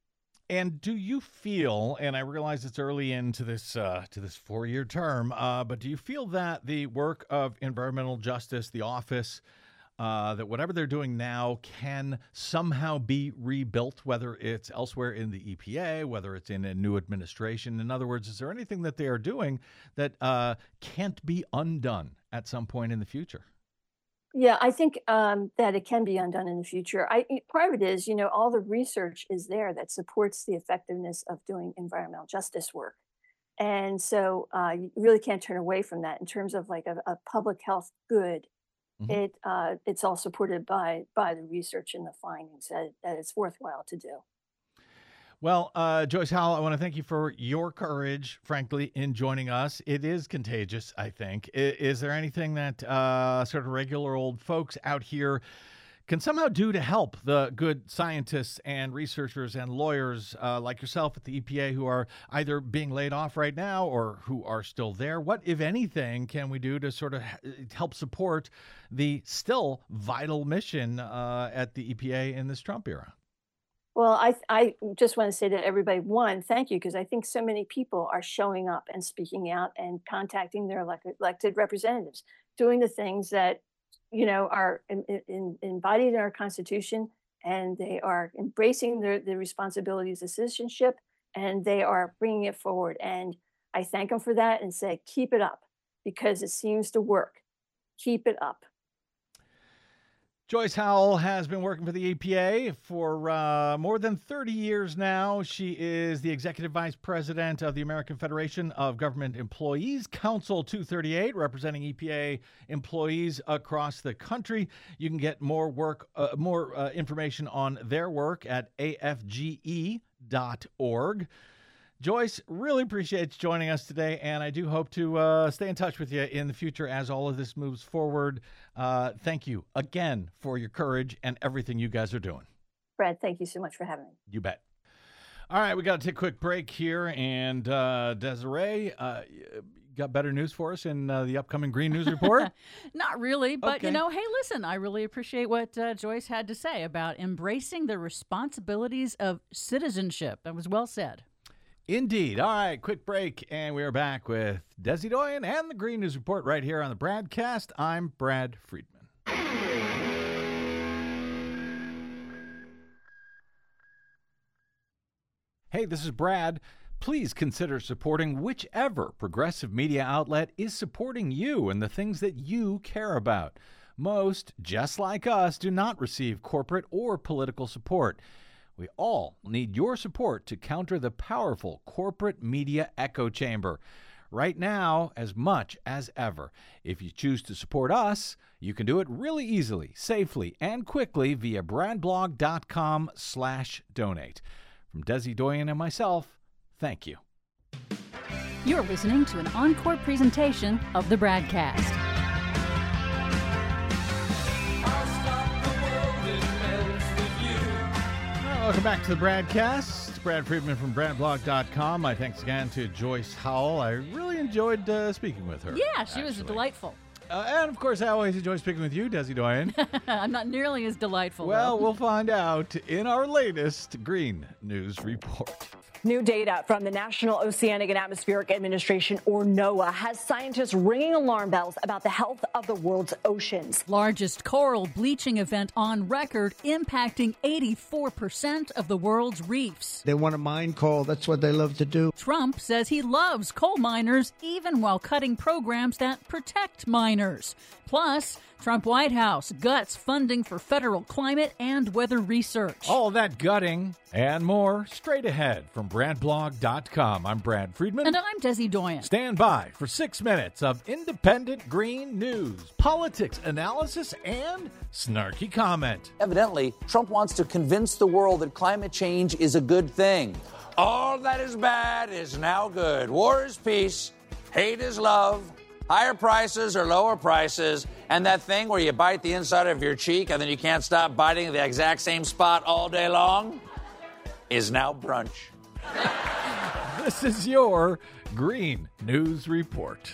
And do you feel, and I realize it's early into this uh, to this four-year term, uh, but do you feel that the work of environmental justice, the office, uh, that whatever they're doing now can somehow be rebuilt, whether it's elsewhere in the E P A, whether it's in a new administration? In other words, is there anything that they are doing that uh, can't be undone at some point in the future? Yeah, I think um, that it can be undone in the future. I y- part of it is, you know, all the research is there that supports the effectiveness of doing environmental justice work, and so uh, you really can't turn away from that in terms of like a, a public health good. Mhm. It uh, it's all supported by by the research and the findings that, that it's worthwhile to do. Well, uh, Joyce Howell, I want to thank you for your courage, frankly, in joining us. It is contagious, I think. I- Is there anything that uh, sort of regular old folks out here can somehow do to help the good scientists and researchers and lawyers uh, like yourself at the E P A who are either being laid off right now or who are still there? What, if anything, can we do to sort of h- help support the still vital mission uh, at the E P A in this Trump era? Well, I th- I just want to say to everybody, one, thank you, because I think so many people are showing up and speaking out and contacting their elected, elected representatives, doing the things that you know are in, in, in- embodied in our Constitution, and they are embracing their the responsibilities of citizenship, and they are bringing it forward. And I thank them for that and say, keep it up, because it seems to work. Keep it up. Joyce Howell has been working for the E P A for uh, more than thirty years now. She is the Executive Vice President of the American Federation of Government Employees, Council two thirty-eight, representing E P A employees across the country. You can get more work, uh, more uh, information on their work at A F G E dot org. Joyce, really appreciate you joining us today, and I do hope to uh, stay in touch with you in the future as all of this moves forward. Uh, thank you again for your courage and everything you guys are doing. Brad, thank you so much for having me. You bet. All right, we got to take a quick break here, and uh, Desiree, uh, you got better news for us in uh, the upcoming Green News Report? Not really, but Okay. you know, hey, listen, I really appreciate what uh, Joyce had to say about embracing the responsibilities of citizenship. That was well said. Indeed. All right, quick break, and we are back with Desi Doyen and the Green News Report right here on the Bradcast. I'm Brad Friedman. Hey, this is Brad. Please consider supporting whichever progressive media outlet is supporting you and the things that you care about. Most, just like us, do not receive corporate or political support. We all need your support to counter the powerful corporate media echo chamber. Right now, as much as ever. If you choose to support us, you can do it really easily, safely, and quickly via bradblog.com slash donate. From Desi Doyen and myself, thank you. You're listening to an encore presentation of the Bradcast. Welcome back to the Bradcast. Brad Friedman from brad blog dot com. My thanks again to Joyce Howell. I really enjoyed uh, speaking with her. Yeah, she actually. was delightful. Uh, and, of course, I always enjoy speaking with you, Desi Doyen. I'm not nearly as delightful. Well, though. we'll find out in our latest Green News Report. New data from the National Oceanic and Atmospheric Administration, or NOAA, has scientists ringing alarm bells about the health of the world's oceans. Largest coral bleaching event on record, impacting eighty-four percent of the world's reefs. They want to mine coal. That's what they love to do. Trump says he loves coal miners, even while cutting programs that protect miners. Plus, Trump White House guts funding for federal climate and weather research. All that gutting and more straight ahead from brad blog dot com. I'm Brad Friedman. And I'm Desi Doyen. Stand by for six minutes of independent green news, politics, analysis, and snarky comment. Evidently, Trump wants to convince the world that climate change is a good thing. All that is bad is now good. War is peace. Hate is love. Higher prices or lower prices, and that thing where you bite the inside of your cheek and then you can't stop biting the exact same spot all day long is now brunch. This is your Green News Report.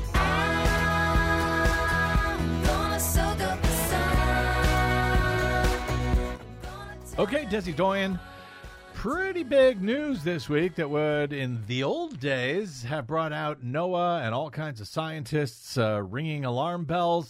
Okay, Desi Doyen. Pretty big news this week that would, in the old days, have brought out NOAA and all kinds of scientists uh, ringing alarm bells.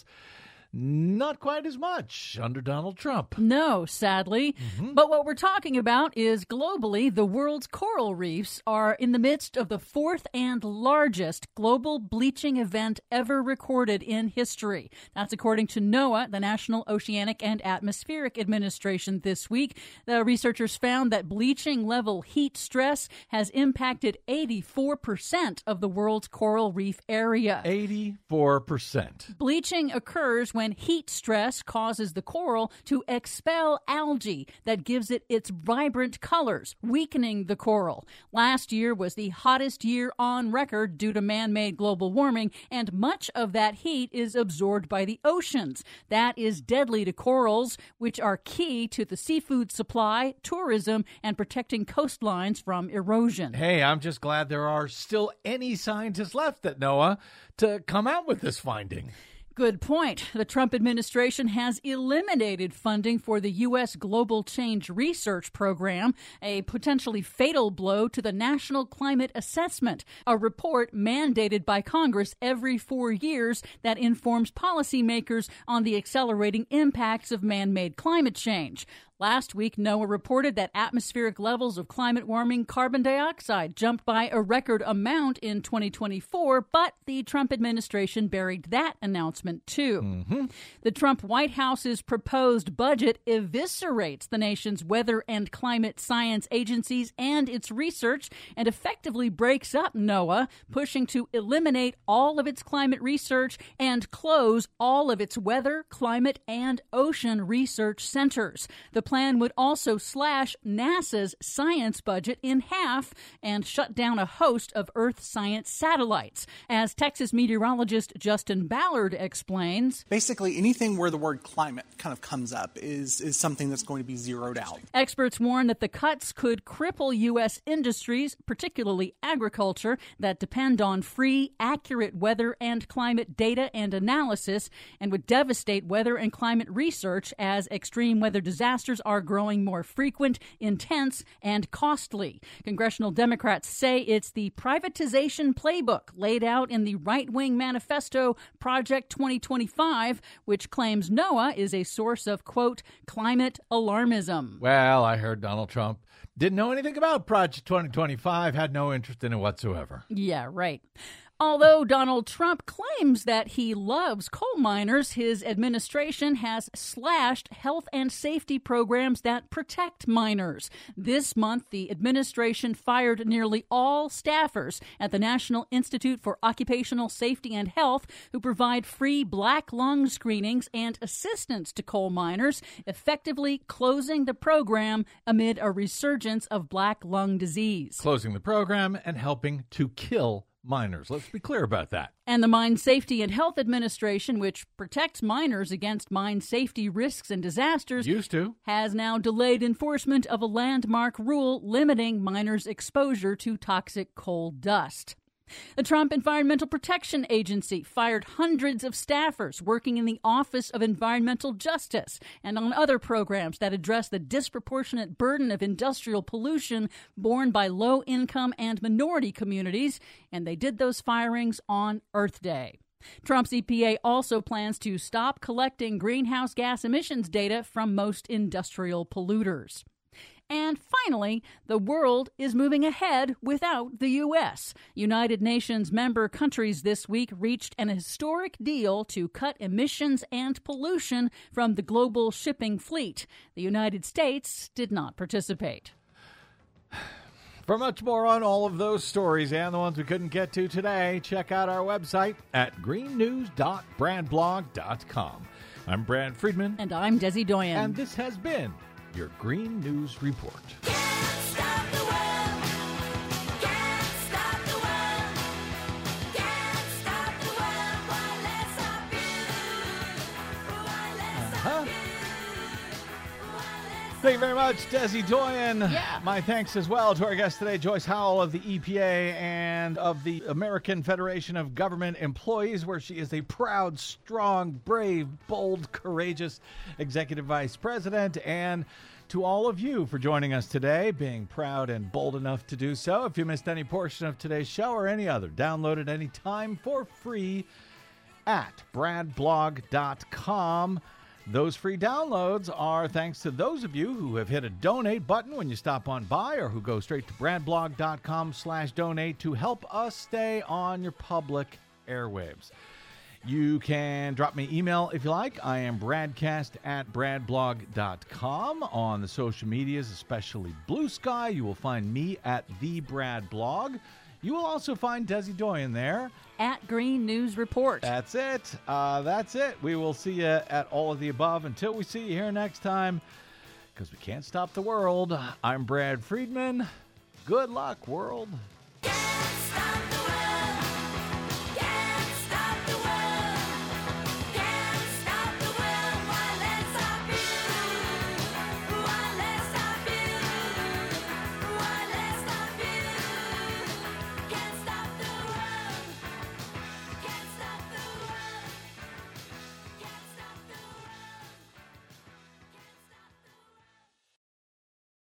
Not quite as much under Donald Trump. No, sadly. Mm-hmm. But what we're talking about is globally, the world's coral reefs are in the midst of the fourth and largest global bleaching event ever recorded in history. That's according to NOAA, the National Oceanic and Atmospheric Administration, this week. The researchers found that bleaching level heat stress has impacted eighty-four percent of the world's coral reef area. eighty-four percent. Bleaching occurs when heat stress causes the coral to expel algae that gives it its vibrant colors, weakening the coral. Last year was the hottest year on record due to man-made global warming, and much of that heat is absorbed by the oceans. That is deadly to corals, which are key to the seafood supply, tourism, and protecting coastlines from erosion. Hey, I'm just glad there are still any scientists left at NOAA to come out with this finding. Good point. The Trump administration has eliminated funding for the U S Global Change Research Program, a potentially fatal blow to the National Climate Assessment, a report mandated by Congress every four years that informs policymakers on the accelerating impacts of man-made climate change. Last week, NOAA reported that atmospheric levels of climate warming carbon dioxide jumped by a record amount in twenty twenty-four, but the Trump administration buried that announcement too. Mm-hmm. The Trump White House's proposed budget eviscerates the nation's weather and climate science agencies and its research and effectively breaks up NOAA, pushing to eliminate all of its climate research and close all of its weather, climate, and ocean research centers. The plan would also slash NASA's science budget in half and shut down a host of Earth science satellites. As Texas meteorologist Justin Ballard explains, basically anything where the word climate kind of comes up is, is something that's going to be zeroed out. Experts warn that the cuts could cripple U S industries, particularly agriculture, that depend on free, accurate weather and climate data and analysis, and would devastate weather and climate research as extreme weather disasters are growing more frequent, intense, and costly. Congressional Democrats say it's the privatization playbook laid out in the right-wing manifesto Project twenty twenty-five, which claims NOAA is a source of, quote, climate alarmism. Well, I heard Donald Trump didn't know anything about Project twenty twenty-five, had no interest in it whatsoever. Yeah, right. Although Donald Trump claims that he loves coal miners, his administration has slashed health and safety programs that protect miners. This month, the administration fired nearly all staffers at the National Institute for Occupational Safety and Health who provide free black lung screenings and assistance to coal miners, effectively closing the program amid a resurgence of black lung disease. Closing the program and helping to kill minors. Let's be clear about that. And the Mine Safety and Health Administration, which protects miners against mine safety risks and disasters, used to, has now delayed enforcement of a landmark rule limiting miners' exposure to toxic coal dust. The Trump Environmental Protection Agency fired hundreds of staffers working in the Office of Environmental Justice and on other programs that address the disproportionate burden of industrial pollution borne by low-income and minority communities, and they did those firings on Earth Day. Trump's E P A also plans to stop collecting greenhouse gas emissions data from most industrial polluters. And finally, the world is moving ahead without the U S. United Nations member countries this week reached an historic deal to cut emissions and pollution from the global shipping fleet. The United States did not participate. For much more on all of those stories and the ones we couldn't get to today, check out our website at green news dot brad blog dot com. I'm Brad Friedman. And I'm Desi Doyen. And this has been your Green News Report. Can't stop the world. Can't stop the world. Can't stop the world. Why let's stop you? Why let's Uh-huh. stop you? Why let's Thank you very much, Desi Doyen. Yeah. My thanks as well to our guest today, Joyce Howell of the E P A and of the American Federation of Government Employees, where she is a proud, strong, brave, bold, courageous executive vice president. And to all of you for joining us today, being proud and bold enough to do so. If you missed any portion of today's show or any other, download it anytime for free at brad blog dot com. Those free downloads are thanks to those of you who have hit a donate button when you stop on by or who go straight to brad blog dot com slash donate to help us stay on your public airwaves. You can drop me email if you like. I am bradcast at brad blog dot com. On the social medias, especially Blue Sky, you will find me at the Brad Blog. You will also find Desi Doyen there. At Green News Report. That's it. Uh, that's it. We will see you at all of the above until we see you here next time, because we can't stop the world. I'm Brad Friedman. Good luck, world. Can't